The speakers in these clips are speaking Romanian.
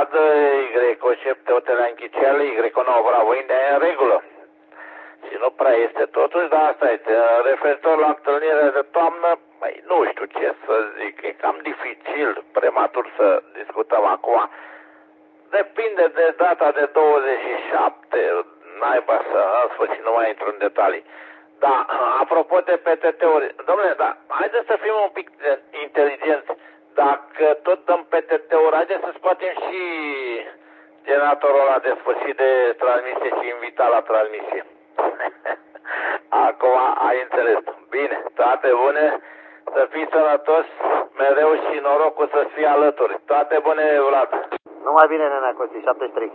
Vlad, Y7 hotele închiciale, Y9 Bravo India e în regulă. Și nu prea este totuși, dar asta este. Referitor la întâlnirea de toamnă, băi, nu știu ce să zic, e cam dificil, prematur să discutăm acum. Depinde de data de 27, naiba să, în sfârșit, nu mai intru în detalii. Da, apropo de PTT-uri, domnule, da, haideți să fim un pic inteligenți. Dacă tot dăm PTT-uri, haideți să scoatem și generatorul ăla de sfârșit de transmisie și invita la transmisie. Acum ai înțeles. Bine, toate bune, să fii sănătos mereu și norocul să fie alături. Toate bune, Vlad. Numai bine, Nenea Costi, 73.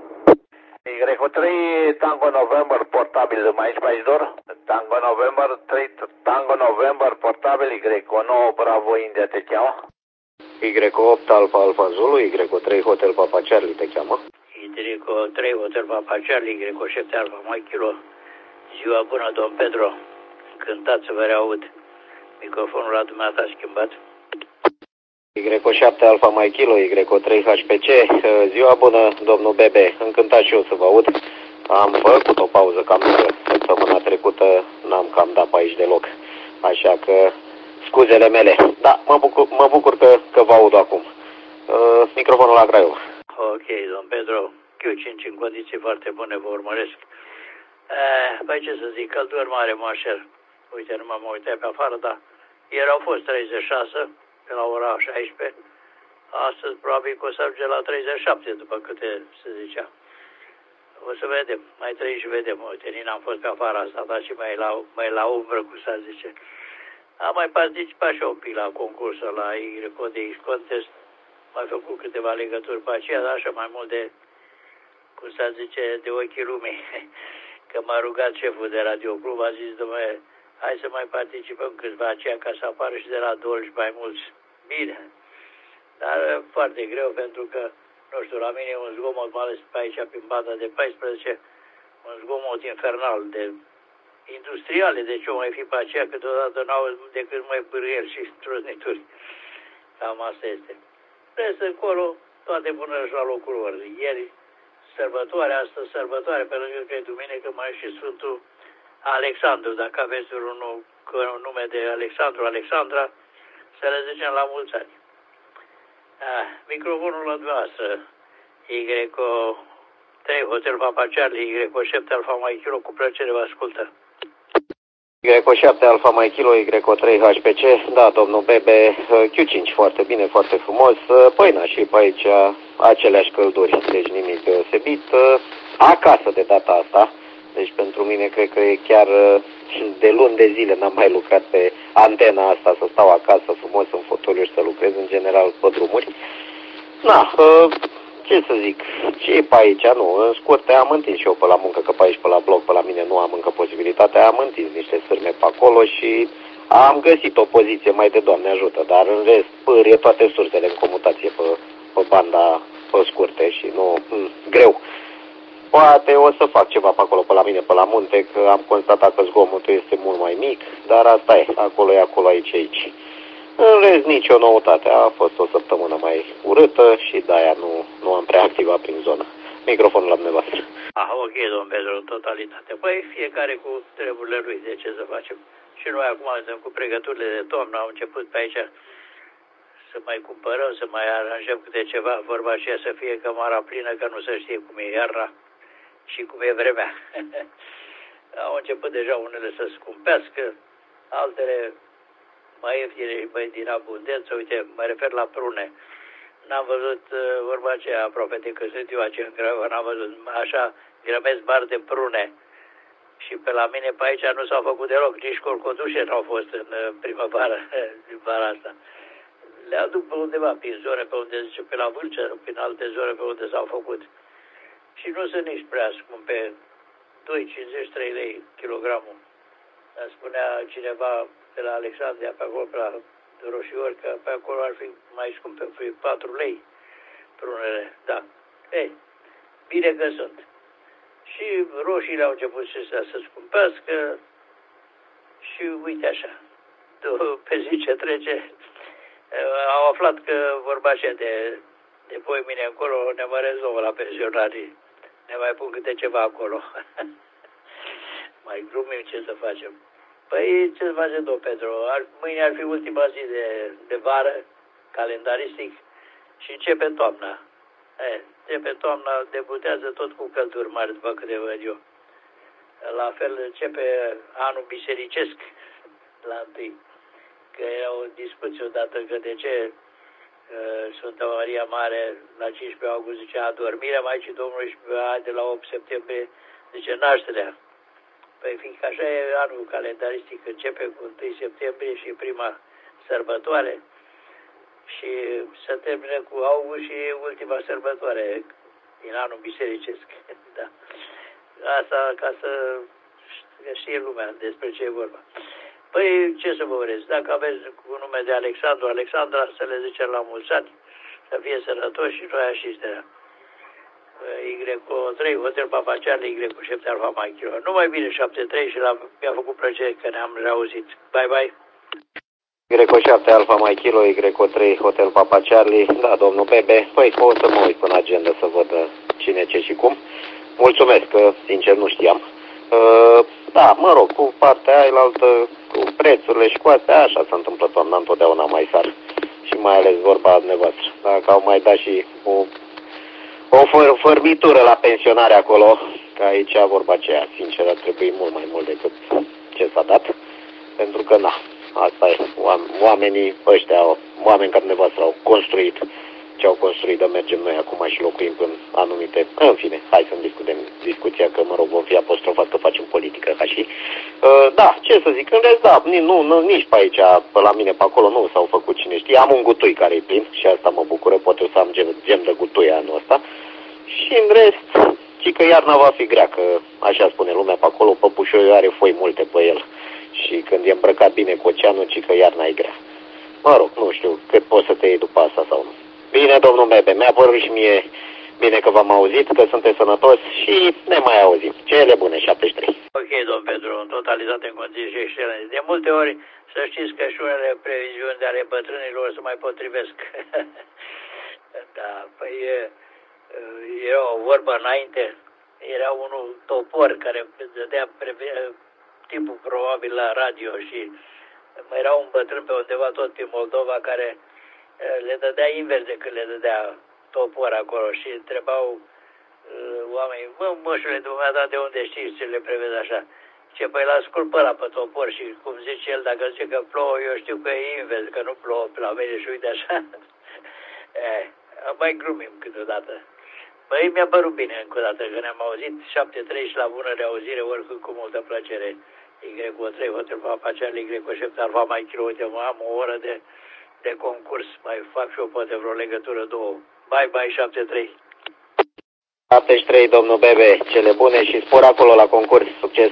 Y3 Tango November portabil, mai ești pe aici, Dor? Tango November 3 Tango November portabil, Y9 Bravo India te cheamă? Y8 Alfa Alfa Zulu, Y3 Hotel Papa Charlie te cheamă? Y3 Hotel Papa Charlie, Y7 Alfa Mai Kilo. Ziua bună, domn Pedro. Încântat să vă reaud. Microfonul la dumneata a schimbat. Y7 Alfa Mai Kilo, Y3 HPC. Ziua bună, domnul Bebe. Încântat și eu să vă aud. Am făcut o pauză cam lungă. Săptămâna trecută n-am cam dat pe aici deloc. Așa că scuzele mele. Da, mă bucur că vă aud acum. Microfonul la Craiova. Ok, domn Pedro. Q5 în condiții foarte bune vă urmăresc. Păi ce să zic, căldură mare, Mașer. Uite, nu m-am uitat pe afară, dar ieri au fost 36 pe la ora 16. Astăzi probabil că o să ajunge la 37, după câte se zicea. O să vedem, mai trăim și vedem. Uite, nici n-am fost pe afară, asta, dar și mai la umbră, cum să zice. Am mai participat și un pic la concursul la YDX Contest. Mai făcut câteva legături pe aceea, dar așa mai mult de, cum să zice, de ochii lumii. Că m-a rugat șeful de radioclub, a zis, dom'le, hai să mai participăm câțiva aceea ca să apară și de la Dolj mai mulți. Bine, dar foarte greu pentru că, nu știu, la mine e un zgomot, mai ales pe aici, prin banda de 14, un zgomot infernal de industriale, deci o mai fi pe aceea, câteodată n-au decât mai pârgheri și trosnituri. Cam asta este. Rest încolo, toate bună și la locul lor. Ieri, sărbătoare, astăzi sărbătoare, pe lângă că e duminică, mai e și Sfântul Alexandru. Dacă aveți un nume de Alexandru, Alexandra, să le zicem la mulți ani. Microfonul la dumneavoastră, Y3 Hotel Papa Charlie, Y7 Alfa Mai Kilo, cu plăcere vă ascultă. Y7 Alfa Mai Kilo, Y3 HPC, da, domnul Bebe, Q5 foarte bine, foarte frumos, păina și pe aici aceleași călduri, deci nimic deosebit, acasă de data asta, deci pentru mine cred că e chiar de luni de zile n-am mai lucrat pe antena asta, să stau acasă frumos în fotoliu și să lucrez în general pe drumuri. Na, ce să zic, ce e pe aici, nu, în scurte am întins și eu pe la muncă, că pe aici, pe la bloc, pe la mine nu am încă posibilitatea, am întins niște sârme pe acolo și am găsit o poziție mai de Doamne ajută, dar în rest pârie toate sursele în comutație pe banda pe scurte și nu, greu. Poate o să fac ceva pe acolo, pe la mine, pe la munte, că am constatat că zgomotul este mult mai mic, dar asta e, acolo e acolo, aici. În rest, nicio noutate. A fost o săptămână mai urâtă și de-aia nu am prea activat prin zonă. Microfonul la dumneavoastră. Ok, domn Pedro, în totalitate. Păi fiecare cu treburile lui, de ce să facem? Și noi acum suntem cu pregăturile de toamnă, am început pe aici să mai cumpărăm, să mai aranjăm câte ceva, vorba aceea să fie cămara plină, că nu se știe cum e iarna și cum e vremea. Au început deja unele să scumpească, altele mai ieftine și mai din abundență. Uite, mă refer la prune. N-am văzut vorba aceea aproape de când sunt eu aceea în Craiova, n-am văzut așa grămezi mari de prune. Și pe la mine pe aici nu s-au făcut deloc, nici corcodușe n-au fost în primăvară, în vara asta. Le aduc pe undeva, prin zone pe unde zice, pe la Vâlcea, prin alte zone pe unde s-au făcut. Și nu sunt nici prea scumpe, 2,53 lei kilogramul. Spunea cineva de la Alexandria, pe acolo, pe la Roșiori, că pe acolo ar fi mai scumpe, 4 lei prunele, da. Ei, bine că sunt. Și roșiile au început și să scumpească și uite așa, pe zi ce trece, au aflat că vorba așa de Depoi mine încolo ne mai rezolvă la pensionarii. Ne mai pun câte ceva acolo. Mai glumim ce să facem. Păi ce să facem, domn Petru? Mâine ar fi ultima zi de vară, calendaristic, și începe toamna. Începe toamna, debutează tot cu călduri mari, după câte văd eu. La fel începe anul bisericesc la întâi. Că era o discuție odată că de ce Sfânta Maria Mare la 15 august zice adormirea Maicii Domnului și de la 8 septembrie zice nașterea. Păi fiindcă așa e anul calendaristic, începe cu 1 septembrie și prima sărbătoare și se termină cu august și ultima sărbătoare din anul bisericesc. Da. Asta ca să știe lumea despre ce e vorba. Păi ce să vă urez? Dacă aveți cu nume de Alexandru, Alexandra, să le zicem la mulți ani, să fie sănătoși și noi așișterea. Y3, Hotel Papa Charlie, Y7 Alfa Mike Kilo. Numai bine, 73 și mi-a făcut plăcere că ne-am reauzit. Bye, bye! Y7 Alfa Mike Kilo, Y3 Hotel Papa Charlie. Da, domnul Bebe, păi o să mă uit în agenda să văd cine, ce și cum. Mulțumesc, că sincer nu știam. Da, mă rog, cu partea aia altă, cu prețurile și cu astea, așa se întâmplă toamna, întotdeauna mai sar. Și mai ales vorba dumneavoastră. Dacă au mai dat și o fărmitură la pensionare acolo, că aici vorba aceea, sincer, ar trebui mult mai mult decât ce s-a dat. Pentru că, na, asta e, oamenii ăștia, oameni ca dumneavoastră au construit ce au construit, dar mergem noi acum și locuim în anumite... În fine, hai să-mi discutăm discuția, că, mă rog, vom fi apostrofat că facem politică, ca și... Da, ce să zic, în rest, da, nici pe aici, pe la mine, pe acolo, nu s-au făcut cine știe. Am un gutui care e plin și asta mă bucură, poate o să am gem de gutui anul ăsta. Și în rest, ci că iarna va fi grea, că așa spune lumea pe acolo, păpușoiul are foi multe pe el. Și când e îmbrăcat bine cu oceanul, ci că iarna e grea. Mă rog, nu știu cât poți să te iei după asta sau nu. Bine, domnul Bebe, mi-a părut și mie bine că v-am auzit, că sunteți sănătoși și ne mai auzim. Cele bune, 73. Ok, domn Petru, în totalitate, în condiții și excelente. De multe ori, să știți că și unele previziuni de ale bătrânilor se mai potrivesc. Da, păi era o vorbă înainte, era unul topor care dădea tipul probabil la radio și mai era un bătrân pe undeva tot pe Moldova care le dădea invers decât le dădea topor acolo și întrebau oamenii, mășule, dumneavoastră, de unde știți ce le prevezi așa? Ce păi l-ascult pe ăla pe topor și cum zice el, dacă zice că plouă, eu știu că e invers, că nu plouă pe la mine și uite așa. Mai glumim câteodată. Băi, mi-a părut bine încă o dată că ne-am auzit 7-3 și la bună reauzire, oricând cu multă plăcere. Y3, Hotel Papa Charlie, Y7 Alfa Mike Kilo, uite, mă am o oră de concurs, mai fac și eu poate vreo legătură, două. Bye, bye, 73. 73, domnul Bebe, cele bune și spor acolo la concurs, succes.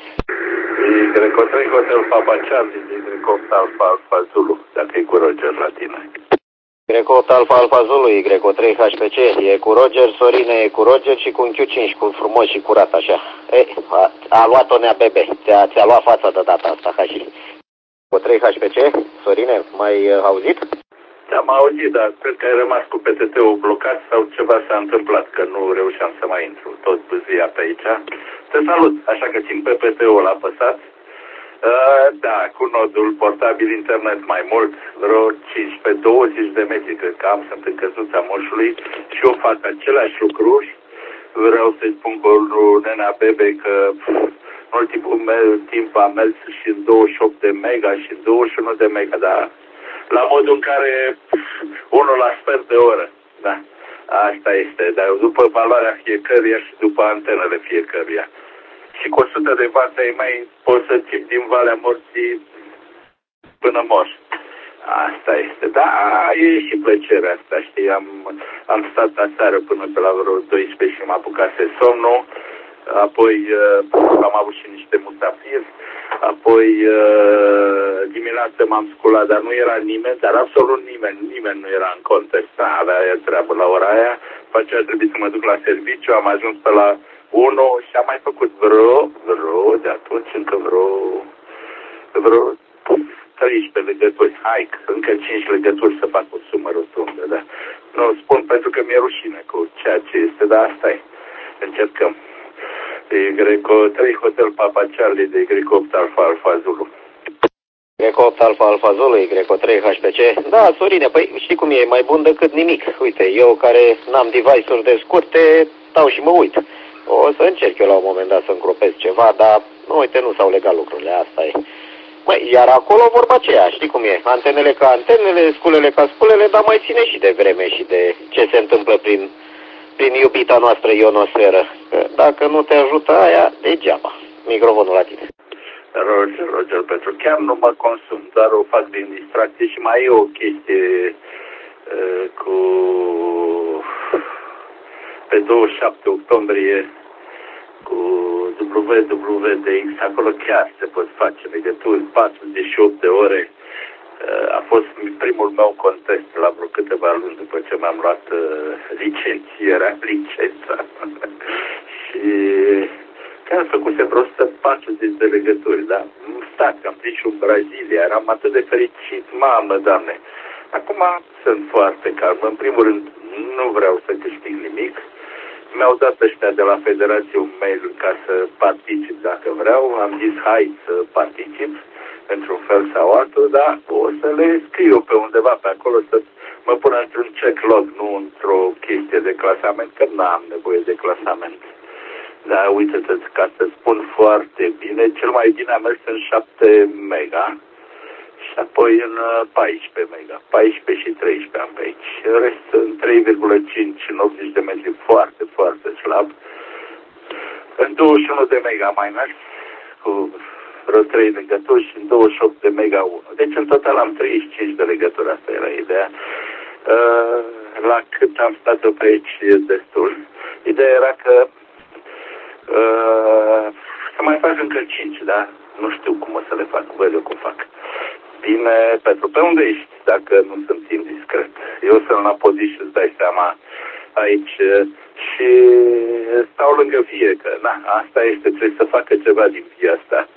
Y3 Hotel Papa Charlie, Y8 Alfa Zulu, dacă e cu Roger la tine. Y8 Alfa Zulu, Y3 HPC, e cu Roger, Sorine e cu Roger și cu un Q5, cu frumos și curat așa. A luat-o Nea Bebe, ți-a luat fața de data asta, ca și. Cu 3 HPC, Sorine, mai auzit? Am auzit, dar cred că ai rămas cu PTT-ul blocat sau ceva s-a întâmplat, că nu reușeam să mai intru. Tot bâzia pe aici. Te salut, așa că țin PPT-ul apăsat. Da, cu nodul portabil internet mai mult, vreo 15-20 de metri, cred că am, sunt în căsuța moșului și eu fac același lucru. Vreau să-i spun cu Nena Bebe că în ultimul timp am mers și în 28 de mega și în 21 de mega, dar la modul în care 1 la sfert de oră, da, asta este, dar după valoarea fiecăruia și după antenele fiecăruia. Și cu 100 de W ai mai poți să țip din Valea Morții până mor. Asta este, da, e și plăcerea asta, știi, am stat aseară până pe la vreo 12 și m-a apucase somnul, apoi am avut și niște musafiri, apoi dimineața m-am sculat, dar nu era nimeni, dar absolut nimeni nu era în context, avea treabă la ora aia, după aceea trebuie să mă duc la serviciu, am ajuns pe la 1 și am mai făcut vreo, de atunci încă vreo 13 legături, hai, încă 5 legături să fac o sumă rotundă, da. Nu, spun pentru că mi-e rușine cu ceea ce este, dar asta e. Încercăm. Y3 Hotel Papa Charlie de Y8 Alfa Alfa Zulu. Y8 Alfa Alfa Zulu, Y3 HPC. Da, Sorine, păi știi cum e, mai bun decât nimic. Uite, eu care n-am device-uri de scurte, stau și mă uit. O să încerc eu la un moment dat să încropez ceva, dar uite, nu s-au legat lucrurile, asta e. Măi, iar acolo vorba aceea, știi cum e, antenele ca antenele, sculele ca sculele, dar mai ține și de vreme și de ce se întâmplă prin iubita noastră ionosferă. Că dacă nu te ajută aia, degeaba. Microfonul la tine. Roger, pentru chiar nu mă consum, doar o fac din distracție și mai e o chestie cu pe 27 octombrie cu WWDX, acolo chiar se pot face legături 48 de ore. A fost primul meu contest la vreo câteva luni după ce mi-am luat licența. Și chiar făcuse vreo 140 de legături, da? Stac, am prins și în Brazilia, eram atât de fericit, mamă, Doamne. Acum sunt foarte calm. În primul rând, nu vreau să câștig nimic. Mi-au dat ăștia de la Federație un mail ca să particip dacă vreau. Am zis, hai să particip într-un fel sau altul, dar o să le scriu pe undeva pe acolo să mă pun într-un check log, nu într-o chestie de clasament, că n-am nevoie de clasament. Da, uite-te, ca să spun foarte bine, cel mai bine am mers în 7 mega și apoi în 14 mega, 14 și 13 am pe aici. În rest în 3,5 în 80 de metri, foarte, foarte slab. În 21 de mega mai mers cu vreo 3 legături și în 28 de mega 1. Deci în total am 35 de legături, asta era ideea. La cât am stat eu pe aici e destul. Ideea era că să mai fac încă 5, da? Nu știu cum o să le fac, văd eu cum fac. Bine, Petru, pe unde ești, dacă nu sunt indiscret? Eu sunt la Podiș, îți dai seama, aici și stau lângă vie, că na, asta este, trebuie să facă ceva din vie asta.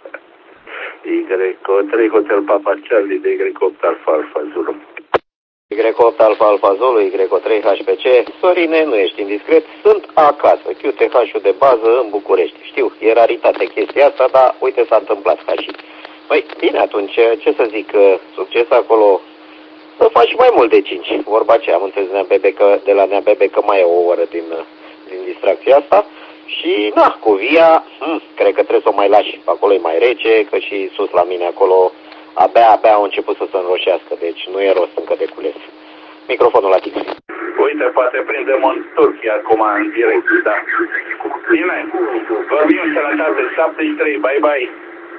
Y3 Hotel Papa Charlie de Y8 Alfa Alfa Zulu. Y8 Alfa Alfa Zulu, Y3 HPC. Sorine, nu ești indiscret, sunt acasă, QTH-ul de bază în București. Știu, e raritate chestia asta, dar uite s-a întâmplat ca și. Păi, bine atunci, ce să zic, succes acolo, să faci mai mult de 5. Vorba aceea, am înțeles de la Nea Bebe că mai e o oră din distracția asta. Și, na, cu via, cred că trebuie să o mai lași, acolo e mai rece, că și sus la mine acolo abia au început să se înroșească, deci nu e rost încă de cules. Microfonul la tine. Uite, poate prindem în Turcia acum în direct, da. Bine, vorbim sănătate, 73, bye bye.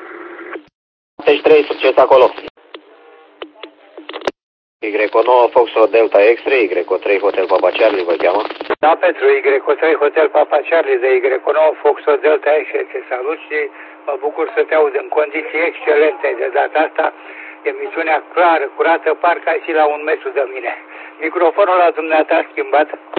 73, succes acolo. Y9 Foxtrot Delta X-Ray, Y3 Hotel Papa Charlie, vă cheamă? Da, pentru Y3 Hotel Papa Charlie de Y9 Foxtrot Delta X-Ray, te salut și mă bucur să te aud în condiții excelente. De data asta, emisiunea clară, curată, parcă ai fi la 1 metru de mine. Microfonul la dumneata schimbat.